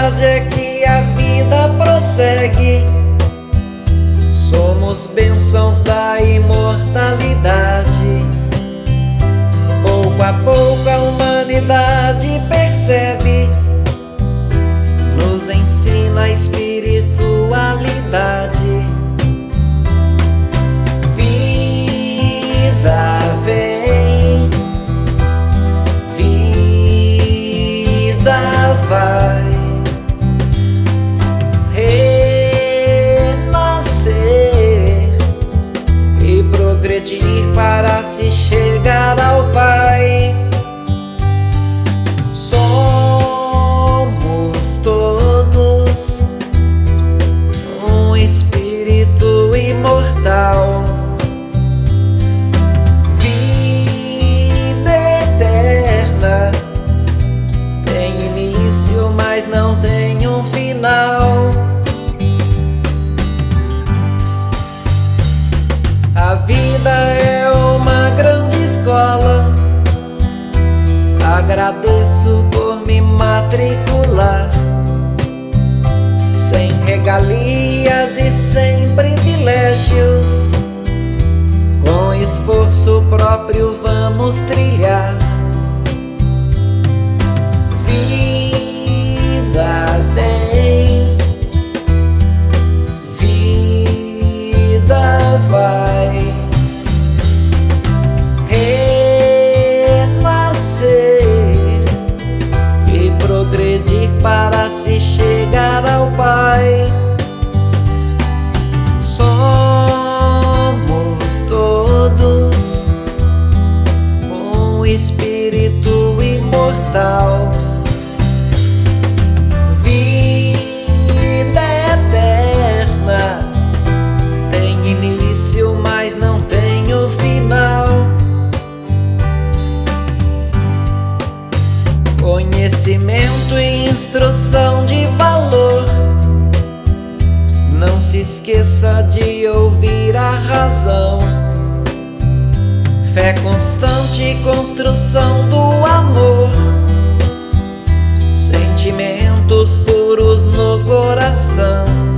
verdade é que a vida prossegue. Somos bênçãos da imortalidade. Pouco a pouco a humanidade percebe, nos ensina a espiritualidade. Vida vem, vida vai, renascer e progredir para se chegar ao Pai. Somos todos um espírito imortal. Vida eterna tem início, mas não tem um final. A vida é uma grande escola. Agradeço por me matricular, sem regalias e sem privilégios. Com esforço próprio vamos trilhar. Vida vem, vida vai, renascer e progredir para se chegar ao Pai. Somos todos um espírito imortal. Vida eterna tem início, mas não tem o final. Conhecimento e instrução de valor. Não se esqueça de ouvir a razão. Fé constante e construção do amor. Sentimentos puros no coração.